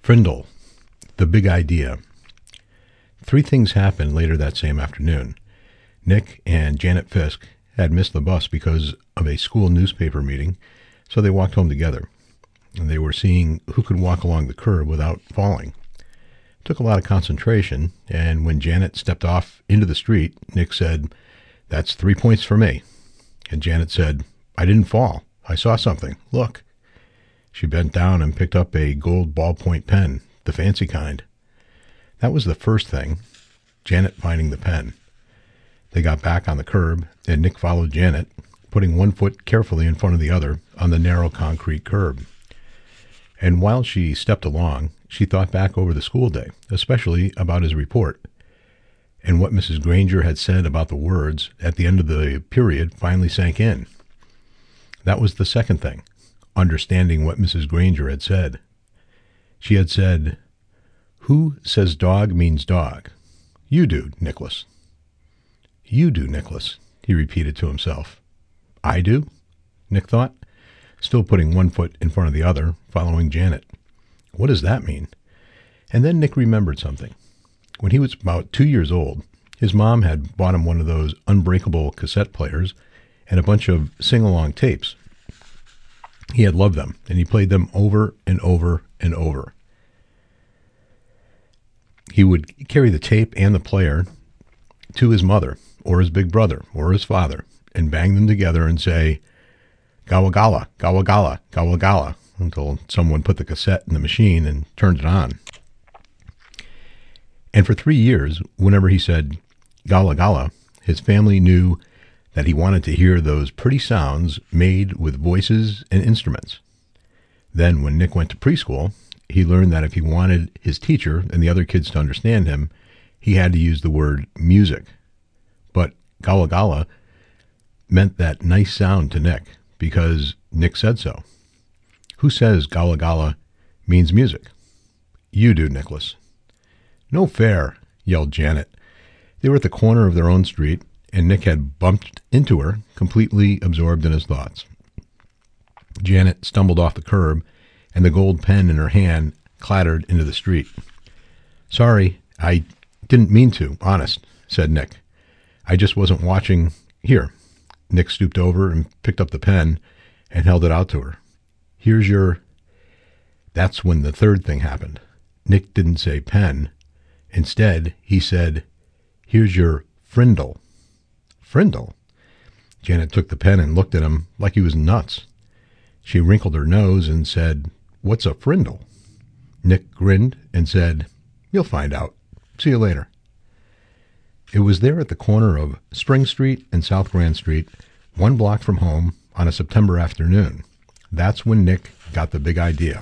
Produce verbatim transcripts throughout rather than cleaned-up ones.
Frindle, the big idea. Three things happened later that same afternoon. Nick and Janet Fisk had missed the bus because of a school newspaper meeting, so they walked home together. And they were seeing who could walk along the curb without falling. It took a lot of concentration, and when Janet stepped off into the street, Nick said, "That's three points for me." And Janet said, "I didn't fall. I saw something. Look." She bent down and picked up a gold ballpoint pen, the fancy kind. That was the first thing, Janet finding the pen. They got back on the curb, and Nick followed Janet, putting one foot carefully in front of the other on the narrow concrete curb. And while she stepped along, she thought back over the school day, especially about his report. And what Missus Granger had said about the words at the end of the period finally sank in. That was the second thing, understanding what Missus Granger had said. She had said, "Who says dog means dog?" "You do, Nicholas." "You do, Nicholas," he repeated to himself. "I do?" Nick thought, still putting one foot in front of the other, following Janet. What does that mean? And then Nick remembered something. When he was about two years old, his mom had bought him one of those unbreakable cassette players and a bunch of sing-along tapes. He had loved them, and he played them over and over and over. He would carry the tape and the player to his mother, or his big brother, or his father, and bang them together and say, "Gawagala, gawagala, gawagala," until someone put the cassette in the machine and turned it on. And for three years, whenever he said "gala gala," his family knew that he wanted to hear those pretty sounds made with voices and instruments. Then, when Nick went to preschool, he learned that if he wanted his teacher and the other kids to understand him, he had to use the word music. But "gala gala" meant that nice sound to Nick, because Nick said so. Who says "gala gala" means music? You do, Nicholas. "No fair," yelled Janet. They were at the corner of their own street, and Nick had bumped into her, completely absorbed in his thoughts. Janet stumbled off the curb, and the gold pen in her hand clattered into the street. "Sorry, I didn't mean to, honest," said Nick. "I just wasn't watching. Here." Nick stooped over and picked up the pen and held it out to her. "Here's your..." That's when the third thing happened. Nick didn't say pen. Instead, he said, "Here's your frindle." Frindle? Janet took the pen and looked at him like he was nuts. She wrinkled her nose and said, "What's a frindle?" Nick grinned and said, "You'll find out. See you later." It was there at the corner of Spring Street and South Grand Street, one block from home, on a September afternoon. That's when Nick got the big idea.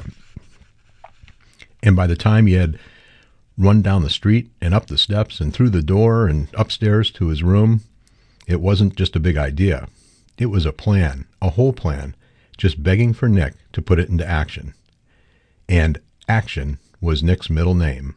And by the time he had run down the street and up the steps and through the door and upstairs to his room, it wasn't just a big idea. It was a plan, a whole plan, just begging for Nick to put it into action. And action was Nick's middle name.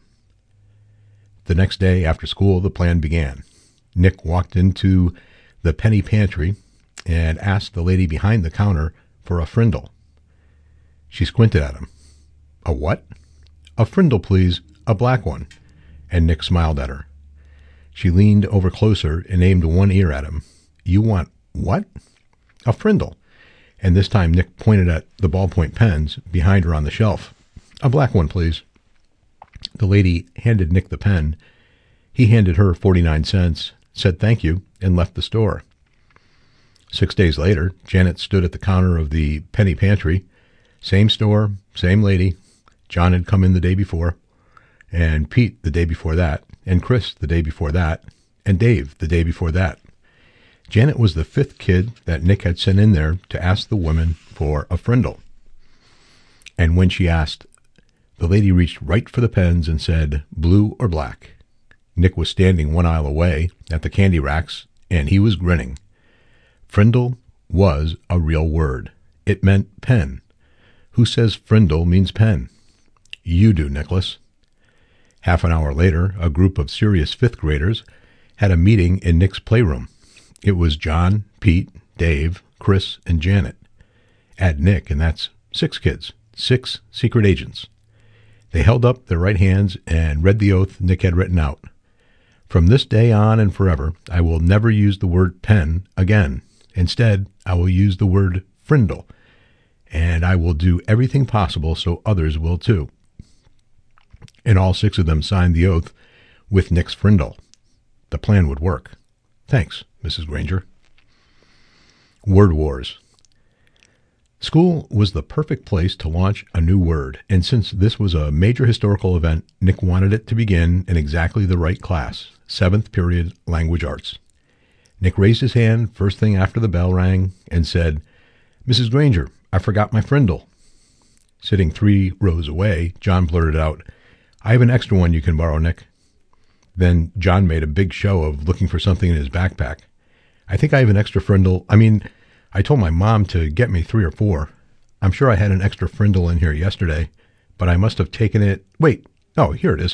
The next day after school, the plan began. Nick walked into the penny pantry and asked the lady behind the counter for a frindle. She squinted at him. "A what?" "A frindle, please, a black one." And Nick smiled at her. She leaned over closer and aimed one ear at him. "You want what?" "A frindle." And this time Nick pointed at the ballpoint pens behind her on the shelf. "A black one, please." The lady handed Nick the pen. He handed her forty-nine cents, said thank you, and left the store. Six days later, Janet stood at the counter of the penny pantry. Same store, same lady. John had come in the day before, and Pete the day before that, and Chris the day before that, and Dave the day before that. Janet was the fifth kid that Nick had sent in there to ask the woman for a frindle. And when she asked, the lady reached right for the pens and said, "Blue or black?" Nick was standing one aisle away at the candy racks, and he was grinning. Frindle was a real word. It meant pen. Who says frindle means pen? You do, Nicholas. Half an hour later, a group of serious fifth graders had a meeting in Nick's playroom. It was John, Pete, Dave, Chris, and Janet. Add Nick, and that's six kids, six secret agents. They held up their right hands and read the oath Nick had written out. From this day on and forever, I will never use the word pen again. Instead, I will use the word frindle, and I will do everything possible so others will too. And all six of them signed the oath with Nick's frindle. The plan would work. Thanks, Missus Granger. Word Wars. School was the perfect place to launch a new word, and since this was a major historical event, Nick wanted it to begin in exactly the right class, seventh period language arts. Nick raised his hand first thing after the bell rang and said, "Missus Granger, I forgot my frindle." Sitting three rows away, John blurted out, "I have an extra one you can borrow, Nick." Then John made a big show of looking for something in his backpack. "I think I have an extra frindle. I mean, I told my mom to get me three or four. I'm sure I had an extra frindle in here yesterday, but I must have taken it. Wait, oh, here it is."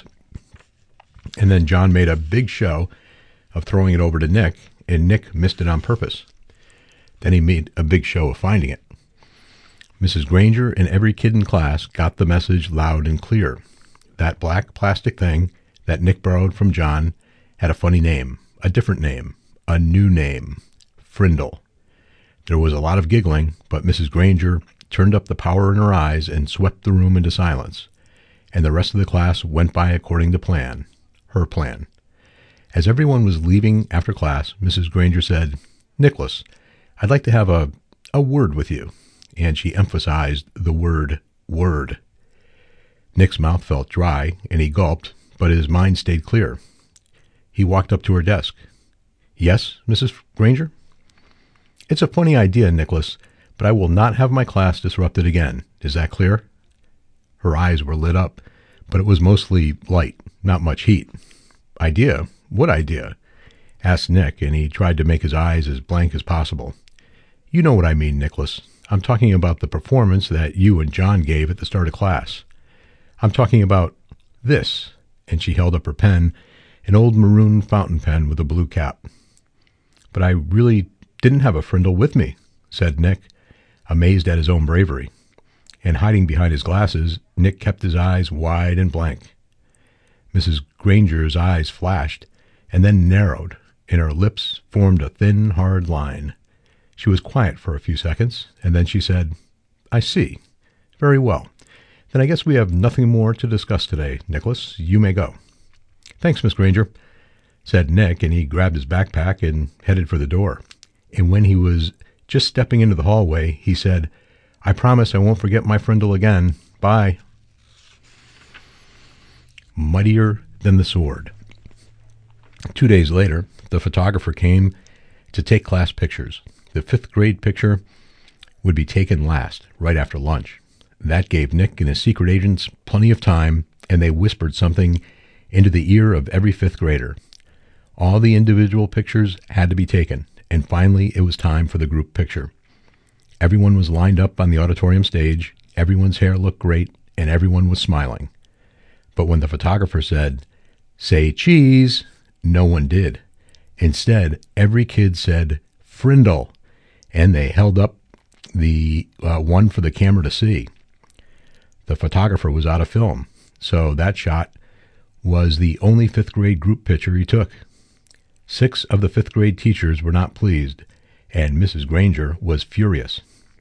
And then John made a big show of throwing it over to Nick, and Nick missed it on purpose. Then he made a big show of finding it. Missus Granger and every kid in class got the message loud and clear. That black plastic thing that Nick borrowed from John had a funny name, a different name, a new name, frindle. There was a lot of giggling, but Missus Granger turned up the power in her eyes and swept the room into silence, and the rest of the class went by according to plan, her plan. As everyone was leaving after class, Missus Granger said, "Nicholas, I'd like to have a, a word with you," and she emphasized the word word. Nick's mouth felt dry, and he gulped, but his mind stayed clear. He walked up to her desk. "Yes, Missus Granger?" "It's a funny idea, Nicholas, but I will not have my class disrupted again. Is that clear?" Her eyes were lit up, but it was mostly light, not much heat. "Idea? What idea?" asked Nick, and he tried to make his eyes as blank as possible. "You know what I mean, Nicholas. I'm talking about the performance that you and John gave at the start of class. I'm talking about this," and she held up her pen, an old maroon fountain pen with a blue cap. "But I really didn't have a frindle with me," said Nick, amazed at his own bravery. And hiding behind his glasses, Nick kept his eyes wide and blank. Missus Granger's eyes flashed and then narrowed, and her lips formed a thin, hard line. She was quiet for a few seconds, and then she said, "I see. Very well. Then I guess we have nothing more to discuss today, Nicholas. You may go." "Thanks, Miss Granger," said Nick, and he grabbed his backpack and headed for the door. And when he was just stepping into the hallway, he said, "I promise I won't forget my frindle again. Bye." Mightier than the sword. Two days later, the photographer came to take class pictures. The fifth grade picture would be taken last, right after lunch. That gave Nick and his secret agents plenty of time, and they whispered something into the ear of every fifth grader. All the individual pictures had to be taken, and finally it was time for the group picture. Everyone was lined up on the auditorium stage, everyone's hair looked great, and everyone was smiling. But when the photographer said, "Say cheese," no one did. Instead, every kid said, "Frindle," and they held up the uh, one for the camera to see. The photographer was out of film, so that shot was the only fifth grade group picture he took. Six of the fifth grade teachers were not pleased, and Missus Granger was furious.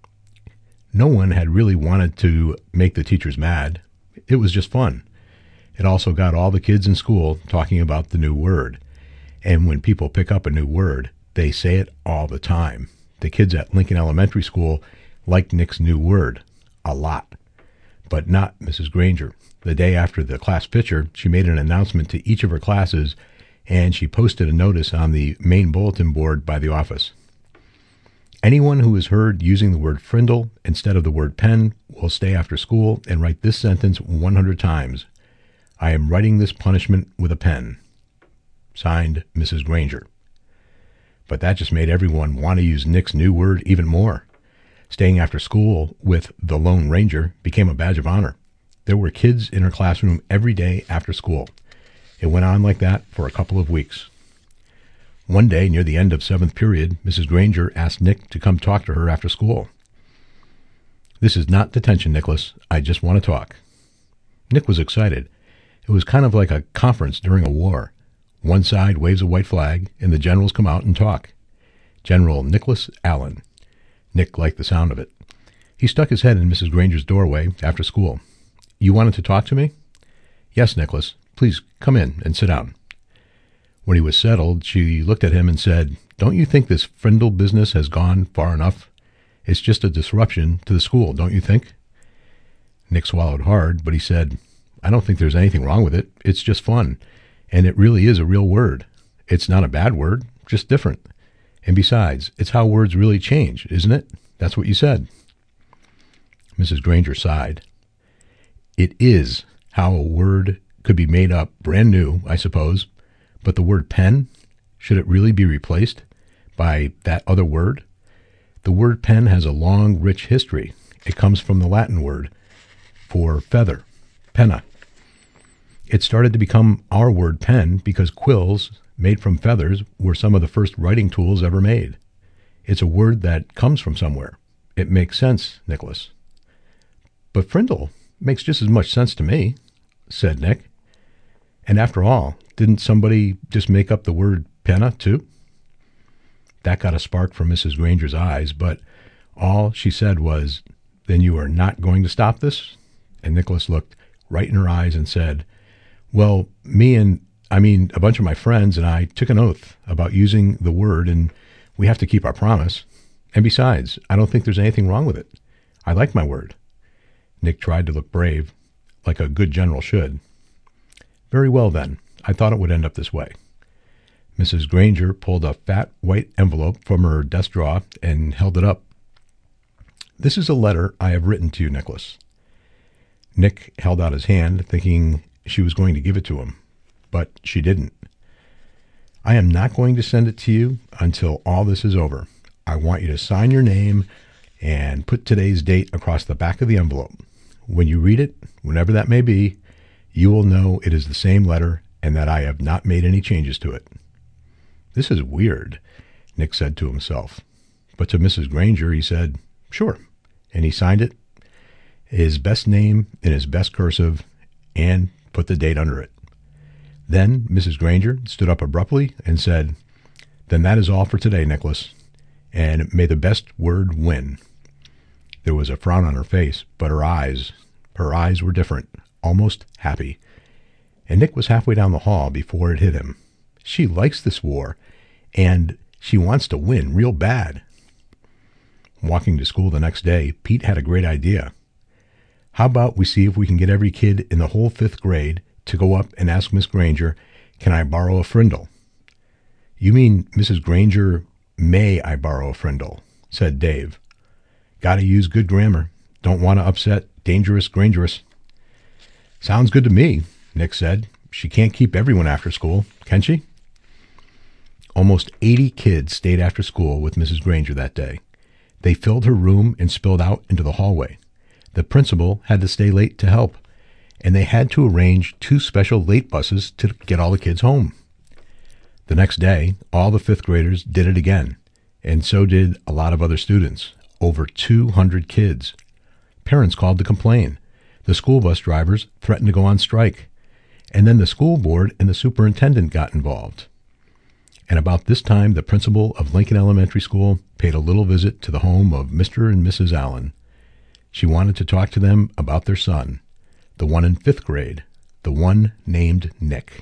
No one had really wanted to make the teachers mad. It was just fun. It also got all the kids in school talking about the new word. And when people pick up a new word, they say it all the time. The kids at Lincoln Elementary School liked Nick's new word a lot, but not Missus Granger. The day after the class picture, she made an announcement to each of her classes, and she posted a notice on the main bulletin board by the office. Anyone who is heard using the word frindle instead of the word pen will stay after school and write this sentence one hundred times. I am writing this punishment with a pen. Signed, Missus Granger. But that just made everyone want to use Nick's new word even more. Staying after school with the Lone Ranger became a badge of honor. There were kids in her classroom every day after school. It went on like that for a couple of weeks. One day, near the end of seventh period, Missus Granger asked Nick to come talk to her after school. "This is not detention, Nicholas. I just want to talk." Nick was excited. It was kind of like a conference during a war. One side waves a white flag, and the generals come out and talk. General Nicholas Allen. Nick liked the sound of it. He stuck his head in Missus Granger's doorway after school. "You wanted to talk to me?" "Yes, Nicholas. Please come in and sit down." When he was settled, she looked at him and said, "Don't you think this Frindle business has gone far enough? It's just a disruption to the school, don't you think?" Nick swallowed hard, but he said, "I don't think there's anything wrong with it. It's just fun. And it really is a real word. It's not a bad word, just different. And besides, it's how words really change, isn't it? That's what you said." Missus Granger sighed. "It is how a word could be made up brand new, I suppose. But the word pen, should it really be replaced by that other word? The word pen has a long, rich history. It comes from the Latin word for feather, penna. It started to become our word pen because quills made from feathers were some of the first writing tools ever made. It's a word that comes from somewhere. It makes sense, Nicholas." "But Frindle makes just as much sense to me," said Nick. "And after all, didn't somebody just make up the word penna, too?" That got a spark from Missus Granger's eyes, but all she said was, "Then you are not going to stop this?" And Nicholas looked right in her eyes and said, "Well, me and, I mean, a bunch of my friends and I took an oath about using the word, and we have to keep our promise. And besides, I don't think there's anything wrong with it. I like my word." Nick tried to look brave, like a good general should. "Very well, then. I thought it would end up this way." Missus Granger pulled a fat white envelope from her desk drawer and held it up. "This is a letter I have written to you, Nicholas." Nick held out his hand, thinking she was going to give it to him, but she didn't. "I am not going to send it to you until all this is over. I want you to sign your name and put today's date across the back of the envelope. When you read it, whenever that may be, you will know it is the same letter and that I have not made any changes to it." "This is weird," Nick said to himself. But to Missus Granger he said, "Sure," and he signed it, his best name in his best cursive, and put the date under it. Then Missus Granger stood up abruptly and said, "Then that is all for today, Nicholas, and may the best word win." There was a frown on her face, but her eyes, her eyes were different, almost happy. And Nick was halfway down the hall before it hit him. She likes this war, and she wants to win real bad. Walking to school the next day, Pete had a great idea. "How about we see if we can get every kid in the whole fifth grade to go up and ask Miss Granger, 'Can I borrow a frindle?'" "You mean Missus Granger, may I borrow a frindle?" said Dave. "Gotta use good grammar. Don't want to upset dangerous Grangerous." "Sounds good to me," Nick said. "She can't keep everyone after school, can she?" Almost eighty kids stayed after school with Missus Granger that day. They filled her room and spilled out into the hallway. The principal had to stay late to help, and they had to arrange two special late buses to get all the kids home. The next day, all the fifth graders did it again, and so did a lot of other students, over two hundred kids. Parents called to complain. The school bus drivers threatened to go on strike. And then the school board and the superintendent got involved. And about this time, the principal of Lincoln Elementary School paid a little visit to the home of Mister and Missus Allen. She wanted to talk to them about their son, the one in fifth grade, the one named Nick.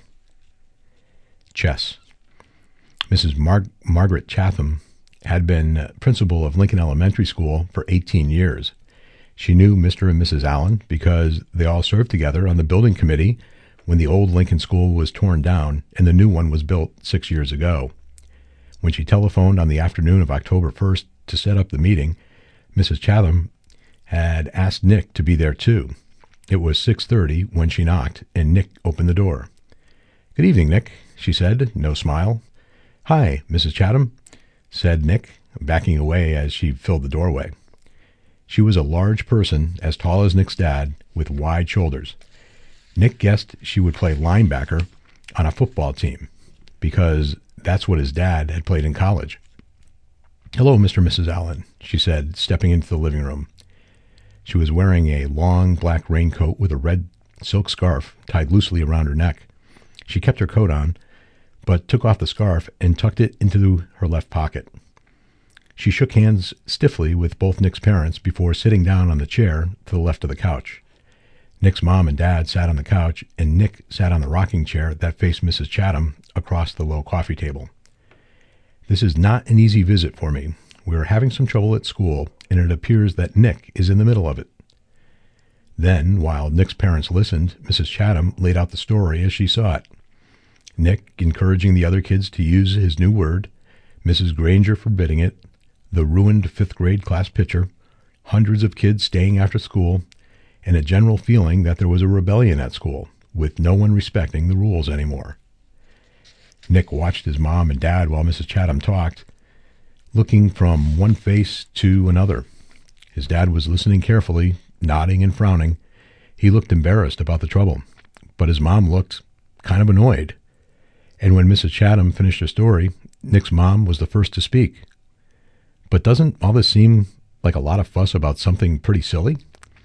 Chess. Missus Mar- Margaret Chatham had been principal of Lincoln Elementary School for eighteen years. She knew Mister and Missus Allen because they all served together on the building committee when the old Lincoln School was torn down and the new one was built six years ago. When she telephoned on the afternoon of October first to set up the meeting, Missus Chatham had asked Nick to be there too. It was six thirty when she knocked, and Nick opened the door. "Good evening, Nick," she said, no smile. "Hi, Missus Chatham," said Nick, backing away as she filled the doorway. She was a large person, as tall as Nick's dad, with wide shoulders. Nick guessed she would play linebacker on a football team, because that's what his dad had played in college. "Hello, Mister and Missus Allen," she said, stepping into the living room. She was wearing a long black raincoat with a red silk scarf tied loosely around her neck. She kept her coat on, but took off the scarf and tucked it into her left pocket. She shook hands stiffly with both Nick's parents before sitting down on the chair to the left of the couch. Nick's mom and dad sat on the couch, and Nick sat on the rocking chair that faced Missus Chatham across the low coffee table. This is not an easy visit for me. We are having some trouble at school, and it appears that Nick is in the middle of it. Then, while Nick's parents listened, Missus Chatham laid out the story as she saw it. Nick encouraging the other kids to use his new word, Missus Granger forbidding it, the ruined fifth grade class picture, hundreds of kids staying after school, and a general feeling that there was a rebellion at school, with no one respecting the rules anymore. Nick watched his mom and dad while Missus Chatham talked, looking from one face to another. His dad was listening carefully, nodding and frowning. He looked embarrassed about the trouble, but his mom looked kind of annoyed. And when Missus Chatham finished her story, Nick's mom was the first to speak. But doesn't all this seem like a lot of fuss about something pretty silly?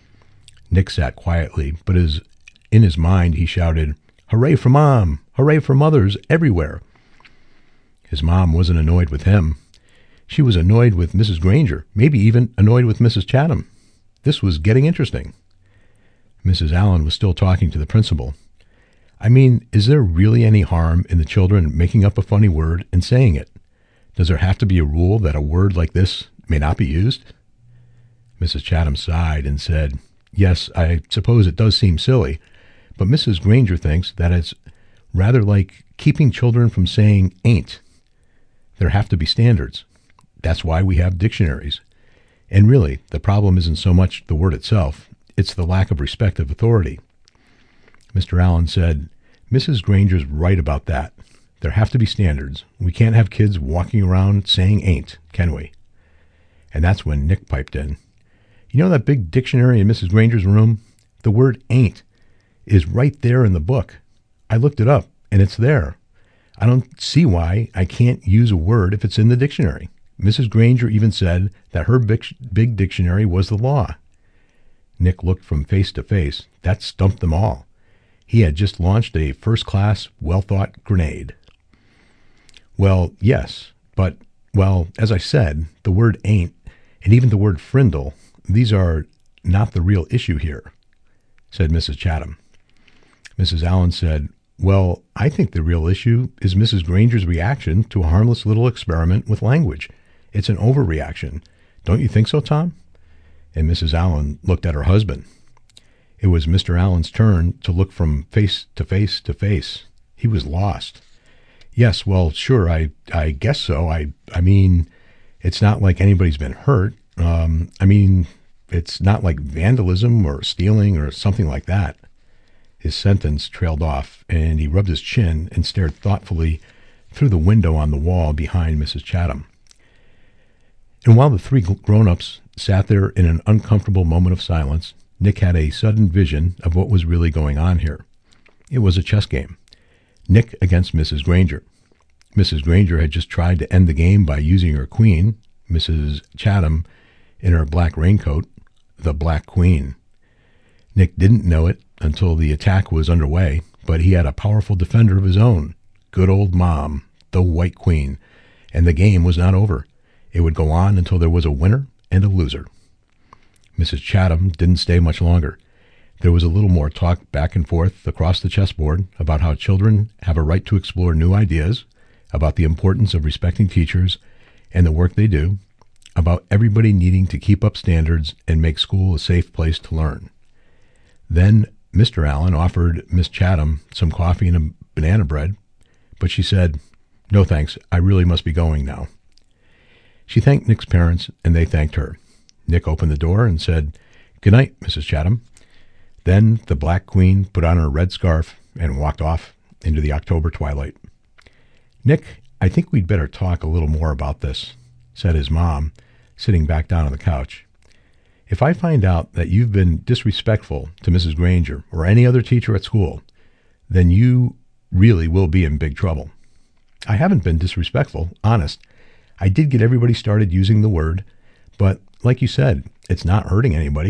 Nick sat quietly, but as in his mind he shouted, "Hooray for Mom! Hooray for mothers everywhere!" His mom wasn't annoyed with him. She was annoyed with Missus Granger, maybe even annoyed with Missus Chatham. This was getting interesting. Missus Allen was still talking to the principal. I mean, is there really any harm in the children making up a funny word and saying it? Does there have to be a rule that a word like this may not be used? Missus Chatham sighed and said, "Yes, I suppose it does seem silly, but Missus Granger thinks that it's rather like keeping children from saying ain't. There have to be standards. That's why we have dictionaries. And really, the problem isn't so much the word itself, it's the lack of respect of authority." Mister Allen said, "Missus Granger's right about that. There have to be standards. We can't have kids walking around saying ain't, can we?" And that's when Nick piped in. "You know that big dictionary in Missus Granger's room? The word ain't is right there in the book. I looked it up, and it's there. I don't see why I can't use a word if it's in the dictionary. Missus Granger even said that her big, big dictionary was the law." Nick looked from face to face. That stumped them all. He had just launched a first-class, well-thought grenade. "Well, yes, but, well, as I said, the word ain't, and even the word frindle, these are not the real issue here," said Missus Chatham. Missus Allen said, "Well, I think the real issue is Missus Granger's reaction to a harmless little experiment with language. It's an overreaction. Don't you think so, Tom?" And Missus Allen looked at her husband. It was Mister Allen's turn to look from face to face to face. He was lost. "Yes, well, sure, I I guess so. I I mean, it's not like anybody's been hurt. Um, I mean, it's not like vandalism or stealing or something like that." His sentence trailed off, and he rubbed his chin and stared thoughtfully through the window on the wall behind Missus Chatham. And while the three grown-ups sat there in an uncomfortable moment of silence, Nick had a sudden vision of what was really going on here. It was a chess game. Nick against Missus Granger. Missus Granger had just tried to end the game by using her queen, Missus Chatham, in her black raincoat, the Black Queen. Nick didn't know it until the attack was underway, but he had a powerful defender of his own, good old Mom, the White Queen, and the game was not over. It would go on until there was a winner and a loser. Missus Chatham didn't stay much longer. There was a little more talk back and forth across the chessboard about how children have a right to explore new ideas, about the importance of respecting teachers and the work they do, about everybody needing to keep up standards and make school a safe place to learn. Then Mister Allen offered Miss Chatham some coffee and a banana bread, but she said, "No thanks, I really must be going now." She thanked Nick's parents, and they thanked her. Nick opened the door and said, "Good night, Missus Chatham." Then the Black Queen put on her red scarf and walked off into the October twilight. "Nick, I think we'd better talk a little more about this," said his mom, sitting back down on the couch. "If I find out that you've been disrespectful to Missus Granger or any other teacher at school, then you really will be in big trouble." "I haven't been disrespectful, honest. I did get everybody started using the word, but like you said, it's not hurting anybody.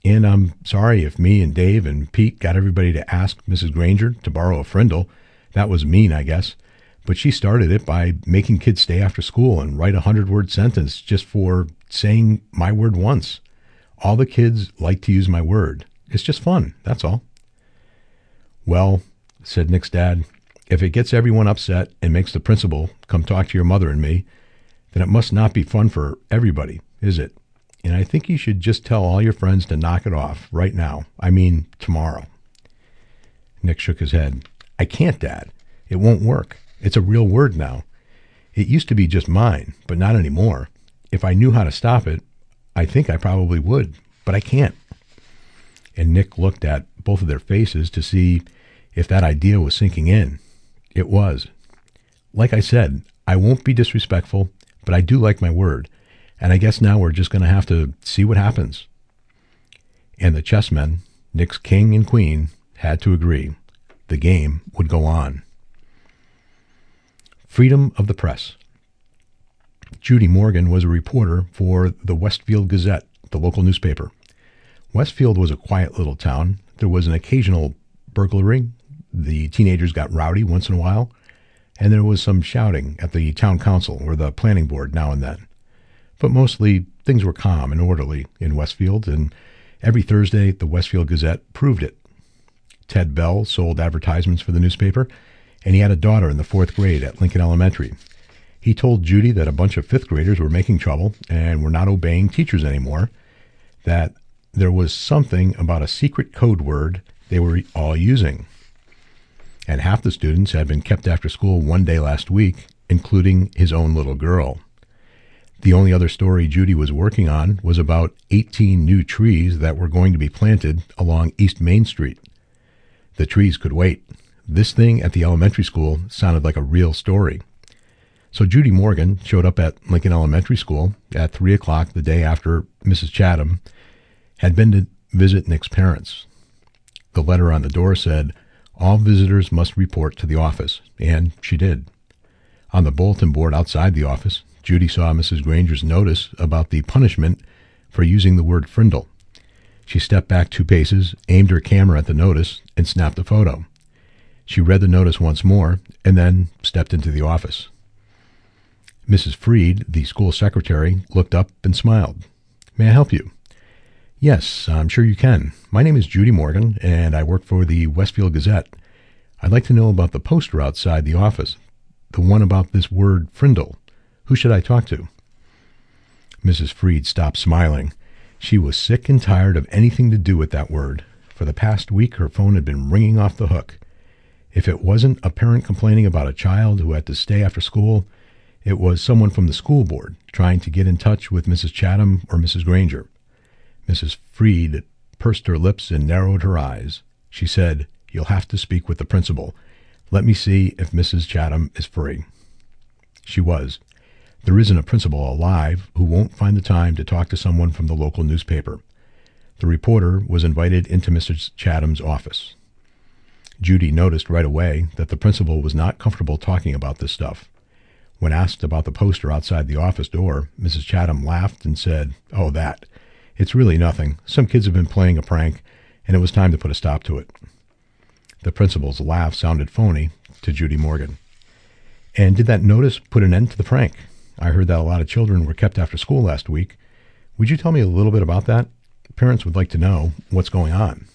And I'm sorry if me and Dave and Pete got everybody to ask Missus Granger to borrow a frindle. That was mean, I guess. But she started it by making kids stay after school and write a hundred-word sentence just for saying my word once. All the kids like to use my word. It's just fun, that's all. Well, said Nick's dad, if it gets everyone upset and makes the principal come talk to your mother and me, then it must not be fun for everybody, is it? And I think you should just tell all your friends to knock it off right now. I mean, tomorrow. Nick shook his head. I can't, Dad. It won't work. It's a real word now. It used to be just mine, but not anymore. If I knew how to stop it, I think I probably would, but I can't. And Nick looked at both of their faces to see if that idea was sinking in. It was. Like I said, I won't be disrespectful, but I do like my word. And I guess now we're just going to have to see what happens. And the chessmen, Nick's king and queen, had to agree. The game would go on. Freedom of the press. Judy Morgan was a reporter for the Westfield Gazette, the local newspaper. Westfield was a quiet little town. There was an occasional burglary. The teenagers got rowdy once in a while. And there was some shouting at the town council or the planning board now and then. But mostly things were calm and orderly in Westfield, and every Thursday the Westfield Gazette proved it. Ted Bell sold advertisements for the newspaper, and he had a daughter in the fourth grade at Lincoln Elementary. He told Judy that a bunch of fifth graders were making trouble and were not obeying teachers anymore, that there was something about a secret code word they were all using. And half the students had been kept after school one day last week, including his own little girl. The only other story Judy was working on was about eighteen new trees that were going to be planted along East Main Street. The trees could wait. This thing at the elementary school sounded like a real story. So Judy Morgan showed up at Lincoln Elementary School at three o'clock the day after Missus Chatham had been to visit Nick's parents. The letter on the door said, all visitors must report to the office, and she did. On the bulletin board outside the office, Judy saw Missus Granger's notice about the punishment for using the word frindle. She stepped back two paces, aimed her camera at the notice, and snapped a photo. She read the notice once more, and then stepped into the office. Missus Freed, the school secretary, looked up and smiled. May I help you? Yes, I'm sure you can. My name is Judy Morgan, and I work for the Westfield Gazette. I'd like to know about the poster outside the office, the one about this word frindle. Who should I talk to? Missus Freed stopped smiling. She was sick and tired of anything to do with that word. For the past week, her phone had been ringing off the hook. If it wasn't a parent complaining about a child who had to stay after school, it was someone from the school board trying to get in touch with Missus Chatham or Missus Granger. Missus Freed pursed her lips and narrowed her eyes. She said, You'll have to speak with the principal. Let me see if Missus Chatham is free. She was. There isn't a principal alive who won't find the time to talk to someone from the local newspaper. The reporter was invited into Missus Chatham's office. Judy noticed right away that the principal was not comfortable talking about this stuff. When asked about the poster outside the office door, Missus Chatham laughed and said, Oh, that. It's really nothing. Some kids have been playing a prank, and it was time to put a stop to it. The principal's laugh sounded phony to Judy Morgan. And did that notice put an end to the prank? I heard that a lot of children were kept after school last week. Would you tell me a little bit about that? Parents would like to know what's going on.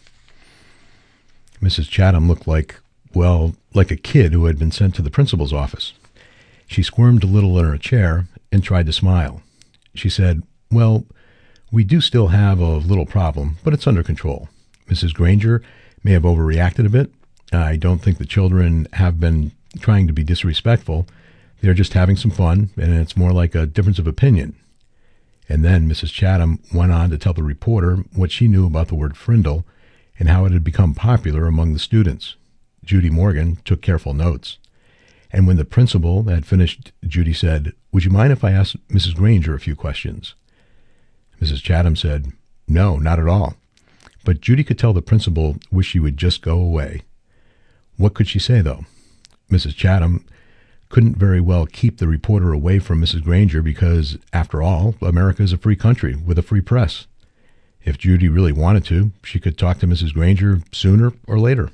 Missus Chatham looked like, well, like a kid who had been sent to the principal's office. She squirmed a little in her chair and tried to smile. She said, Well, we do still have a little problem, but it's under control. Missus Granger may have overreacted a bit. I don't think the children have been trying to be disrespectful. They're just having some fun, and it's more like a difference of opinion. And then Missus Chatham went on to tell the reporter what she knew about the word frindle and how it had become popular among the students. Judy Morgan took careful notes. And when the principal had finished, Judy said, Would you mind if I asked Missus Granger a few questions? Missus Chatham said, No, not at all. But Judy could tell the principal wished she would just go away. What could she say, though? Missus Chatham couldn't very well keep the reporter away from Missus Granger because, after all, America is a free country with a free press. If Judy really wanted to, she could talk to Missus Granger sooner or later.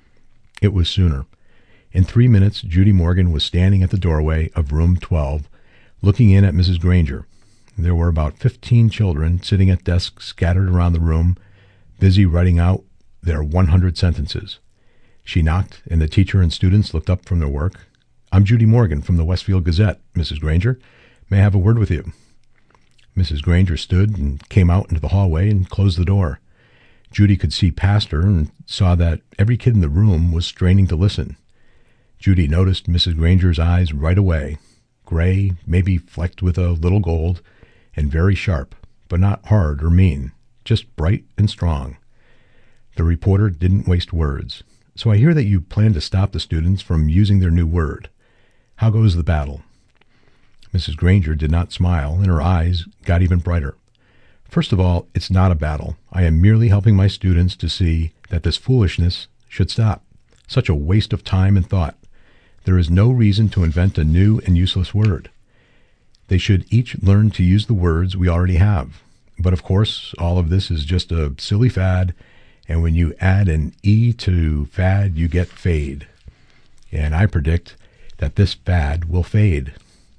It was sooner. In three minutes, Judy Morgan was standing at the doorway of room twelve, looking in at Missus Granger. There were about fifteen children sitting at desks scattered around the room, busy writing out their one hundred sentences. She knocked, and the teacher and students looked up from their work. "I'm Judy Morgan from the Westfield Gazette, Missus Granger. May I have a word with you?" Missus Granger stood and came out into the hallway and closed the door. Judy could see past her and saw that every kid in the room was straining to listen. Judy noticed Missus Granger's eyes right away, gray, maybe flecked with a little gold, and very sharp, but not hard or mean, just bright and strong. The reporter didn't waste words. "So I hear that you plan to stop the students from using their new word. How goes the battle?" Missus Granger did not smile, and her eyes got even brighter. "First of all, it's not a battle. I am merely helping my students to see that this foolishness should stop. Such a waste of time and thought. There is no reason to invent a new and useless word. They should each learn to use the words we already have. But of course, all of this is just a silly fad, and when you add an E to fad, you get fade. And I predict that this fad will fade."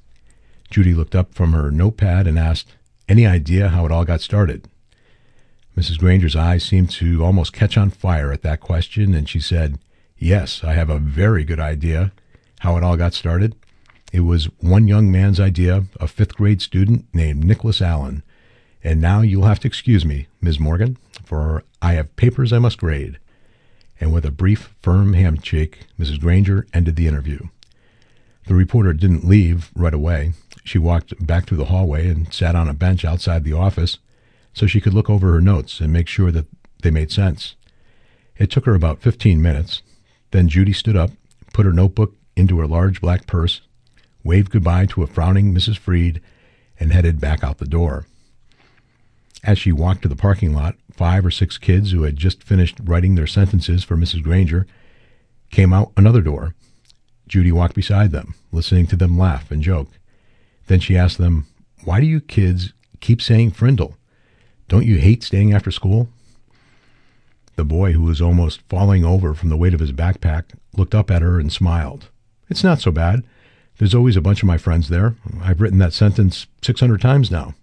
Judy looked up from her notepad and asked, "Any idea how it all got started?" Missus Granger's eyes seemed to almost catch on fire at that question, and she said, "Yes, I have a very good idea how it all got started. It was one young man's idea, a fifth grade student named Nicholas Allen. And now you'll have to excuse me, Miz Morgan, for I have papers I must grade." And with a brief, firm handshake, Missus Granger ended the interview. The reporter didn't leave right away. She walked back through the hallway and sat on a bench outside the office so she could look over her notes and make sure that they made sense. It took her about fifteen minutes. Then Judy stood up, put her notebook into her large black purse, waved goodbye to a frowning Missus Freed, and headed back out the door. As she walked to the parking lot, five or six kids who had just finished writing their sentences for Missus Granger came out another door. Judy walked beside them, listening to them laugh and joke. Then she asked them, "Why do you kids keep saying frindle? Don't you hate staying after school?" The boy, who was almost falling over from the weight of his backpack, looked up at her and smiled. "It's not so bad. There's always a bunch of my friends there. I've written that sentence six hundred times now."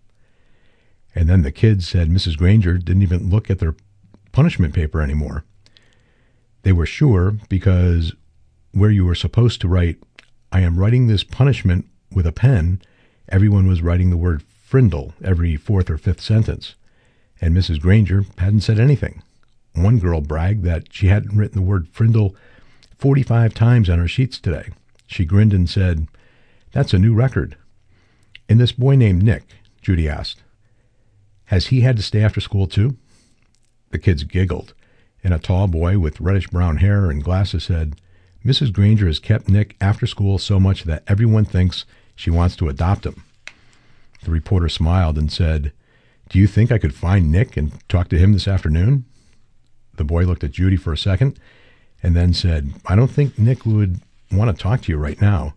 And then the kids said Missus Granger didn't even look at their punishment paper anymore. They were sure, because where you were supposed to write, "I am writing this punishment with a pen," everyone was writing the word frindle every fourth or fifth sentence. And Missus Granger hadn't said anything. One girl bragged that she hadn't written the word frindle forty-five times on her sheets today. She grinned and said, "That's a new record." "And this boy named Nick," Judy asked, "has he had to stay after school too?" The kids giggled, and a tall boy with reddish-brown hair and glasses said, "Missus Granger has kept Nick after school so much that everyone thinks she wants to adopt him." The reporter smiled and said, "Do you think I could find Nick and talk to him this afternoon?" The boy looked at Judy for a second and then said, "I don't think Nick would want to talk to you right now.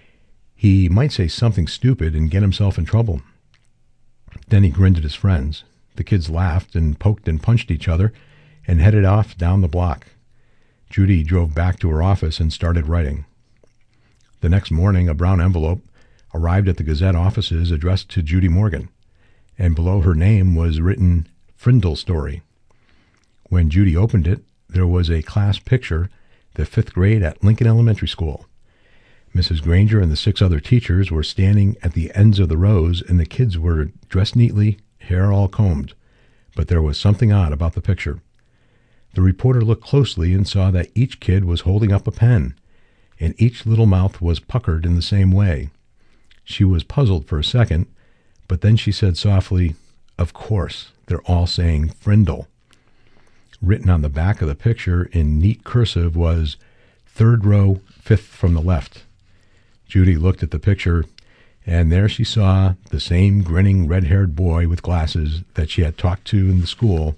He might say something stupid and get himself in trouble." Then he grinned at his friends. The kids laughed and poked and punched each other and headed off down the block. Judy drove back to her office and started writing. The next morning, a brown envelope arrived at the Gazette offices addressed to Judy Morgan, and below her name was written "Frindle Story." When Judy opened it, there was a class picture, the fifth grade at Lincoln Elementary School. Missus Granger and the six other teachers were standing at the ends of the rows, and the kids were dressed neatly, hair all combed. But there was something odd about the picture. The reporter looked closely and saw that each kid was holding up a pen, and each little mouth was puckered in the same way. She was puzzled for a second, but then she said softly, "Of course, they're all saying frindle." Written on the back of the picture in neat cursive was "Third row, fifth from the left." Judy looked at the picture, and there she saw the same grinning red-haired boy with glasses that she had talked to in the school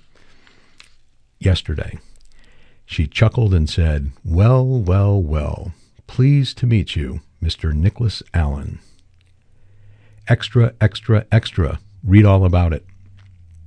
yesterday. She chuckled and said, "Well, well, well. Pleased to meet you, Mister Nicholas Allen. Extra, extra, extra. Read all about it."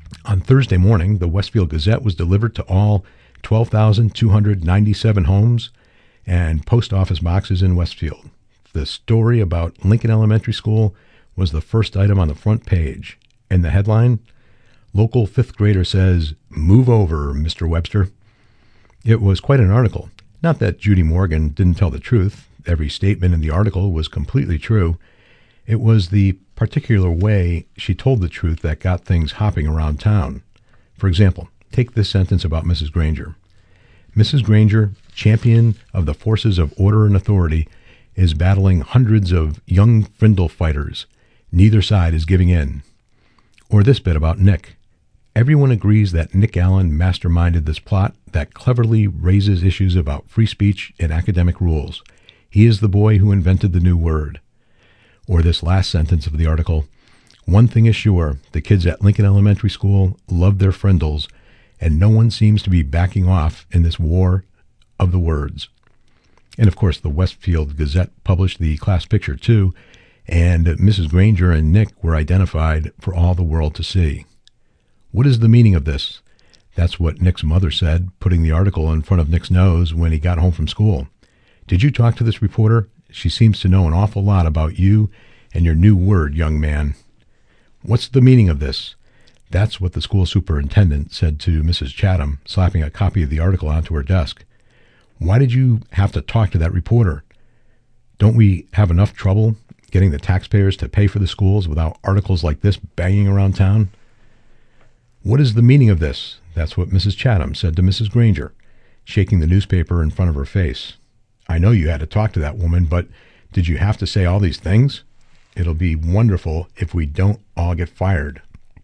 On Thursday morning, the Westfield Gazette was delivered to all twelve thousand two hundred ninety-seven homes and post office boxes in Westfield. The story about Lincoln Elementary School was the first item on the front page. And the headline, "Local fifth grader says, 'Move over, Mister Webster.'" It was quite an article. Not that Judy Morgan didn't tell the truth. Every statement in the article was completely true. It was the particular way she told the truth that got things hopping around town. For example, take this sentence about Missus Granger. Missus Granger, champion of the forces of order and authority, is battling hundreds of young Frindle fighters. Neither side is giving in. Or this bit about Nick. Everyone agrees that Nick Allen masterminded this plot that cleverly raises issues about free speech and academic rules. He is the boy who invented the new word. Or this last sentence of the article, "One thing is sure, the kids at Lincoln Elementary School love their Frindles, and no one seems to be backing off in this war of the words." And of course, the Westfield Gazette published the class picture too, and Missus Granger and Nick were identified for all the world to see. What is the meaning of this? That's what Nick's mother said, putting the article in front of Nick's nose when he got home from school. "Did you talk to this reporter? She seems to know an awful lot about you and your new word, young man." "What's the meaning of this?" That's what the school superintendent said to Missus Chatham, slapping a copy of the article onto her desk. "Why did you have to talk to that reporter? Don't we have enough trouble getting the taxpayers to pay for the schools without articles like this banging around town?" "What is the meaning of this?" That's what Missus Chatham said to Missus Granger, shaking the newspaper in front of her face. "I know you had to talk to that woman, but did you have to say all these things? It'll be wonderful if we don't all get fired."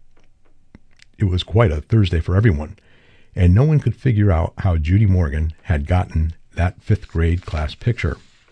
It was quite a Thursday for everyone, and no one could figure out how Judy Morgan had gotten that fifth grade class picture.